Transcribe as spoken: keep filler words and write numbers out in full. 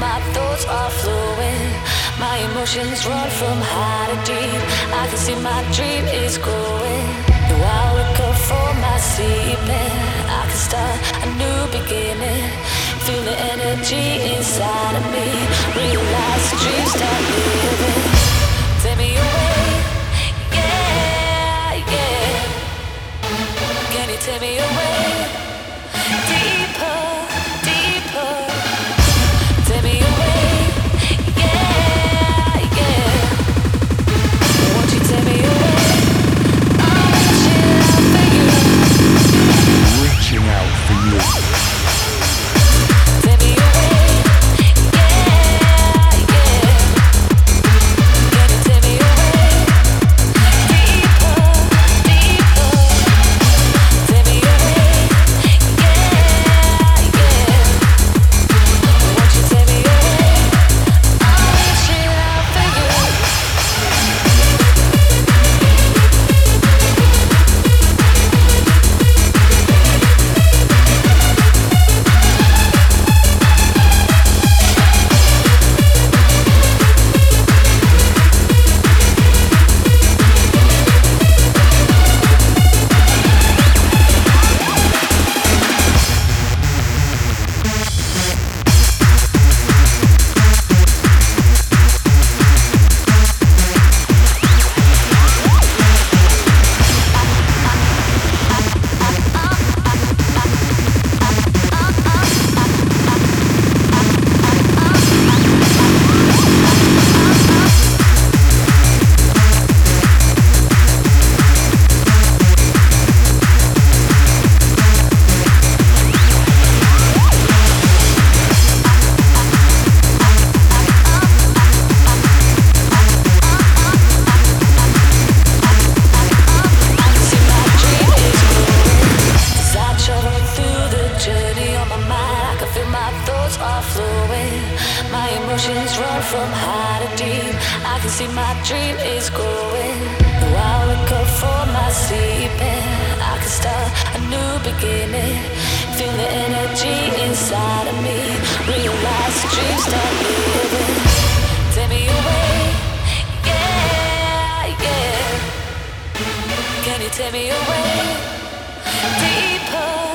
my thoughts are flowing. My emotions run from high to deep. I can see my dream is growing. No, I wake up for my sleeping. I can start a new beginning. Feel the energy inside of me. Realize the dreams start living. Take me away, yeah, yeah. Can you take me away? Deeper, deeper. Take me away, yeah, yeah. Won't you take me away? I'm reaching out for you. Reaching out for you. Take me away, yeah, yeah. Can you take me away? Deeper, deeper. Take me away, yeah, yeah. Won't you take me away? I'm reaching out for you. Take me away, deeper.